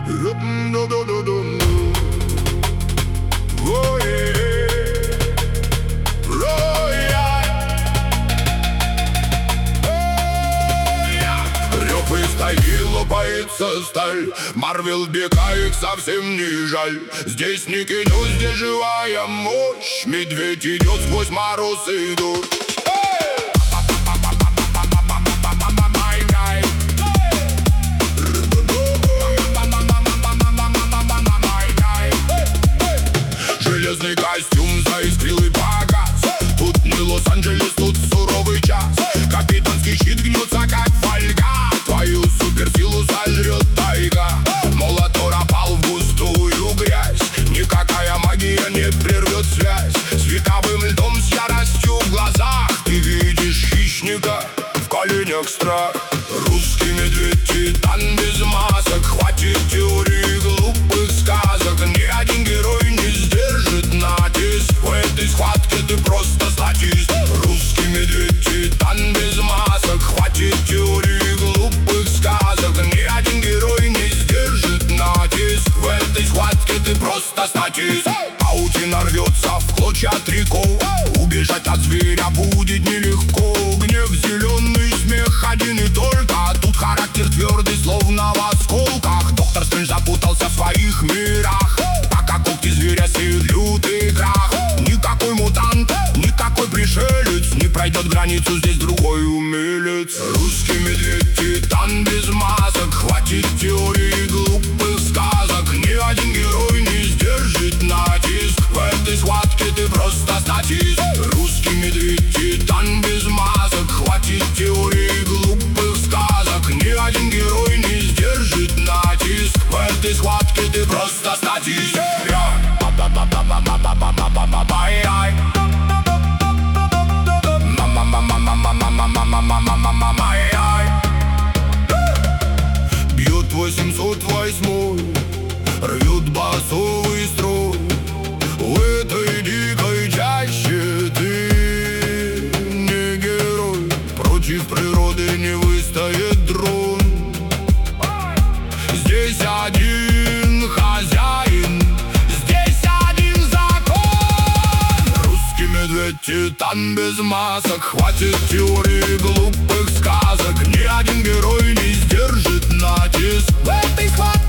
Лопается сталь, Марвел бека их совсем не жаль. Здесь не кино, здесь живая мощь. Медведь идет сквозь мороз и дождь. Железный костюм заискрил и погас. Тут не Лос-Анджелес, тут суровый час. Капитанский щит гнется, как фольга. Твою суперсилу сожрет тайга. Молотор опал в густую грязь. Никакая магия не прервет связь. Световым льдом с яростью в глазах. Ты видишь хищника, в коленях страх. Русский медведь, титан без масок. Хватит теории глупых сказок. Ни один герой не сдержит натиск. В этой схватке ты просто статист. Русский медведь, титан без масок. Хватит теории глупых сказок. Ни один герой не сдержит натиск. В этой схватке ты просто статист. Паутина рвется в клочья трико. Убежать от зверя будет нелегко. Гнев зеленый, смех один и только. Тут характер твердый, словно в осколках. Доктор Стрэндж запутался в своих мирах. Пока когти зверя сеют лютый крах. Никакой мутант, никакой пришелец не пройдет границу, здесь другой умелец. Русский медведь, титан без масок. Хватит теории глупых сказок. Ни один герой не сдержит натиск. В этой схватке ты просто статист. Русский медведь, титан без масок. Хватит теории глупых сказок. Ни один герой не сдержит натиск. В этой схватке ты просто статист. Бьют 808, рвют басовый строй. В этой дикой чаще ты не герой. Против природы не выстоит дрон. Здесь один хозяин, здесь один закон. Русский медведь, титан без масок. Хватит теории глупых сказок. Ни один герой не сдержит натиск. В этой схватке